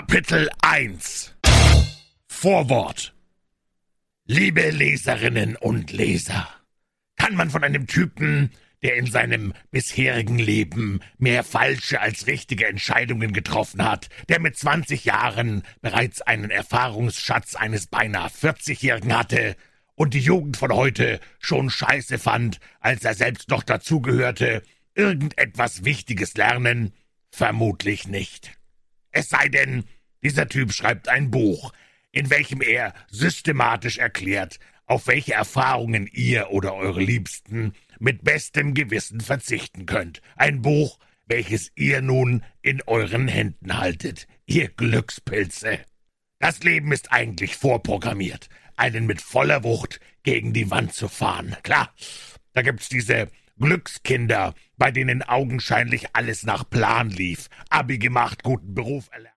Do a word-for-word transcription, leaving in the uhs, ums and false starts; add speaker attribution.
Speaker 1: Kapitel eins. Vorwort. Liebe Leserinnen und Leser, kann man von einem Typen, der in seinem bisherigen Leben mehr falsche als richtige Entscheidungen getroffen hat, der mit zwanzig Jahren bereits einen Erfahrungsschatz eines beinahe vierzigjährigen hatte und die Jugend von heute schon scheiße fand, als er selbst noch dazugehörte, irgendetwas Wichtiges lernen? Vermutlich nicht. Es sei denn, dieser Typ schreibt ein Buch, in welchem er systematisch erklärt, auf welche Erfahrungen ihr oder eure Liebsten mit bestem Gewissen verzichten könnt. Ein Buch, welches ihr nun in euren Händen haltet, ihr Glückspilze. Das Leben ist eigentlich vorprogrammiert, einen mit voller Wucht gegen die Wand zu fahren. Klar, da gibt's diese Glückskinder, bei denen augenscheinlich alles nach Plan lief. Abi gemacht, guten Beruf erlernt.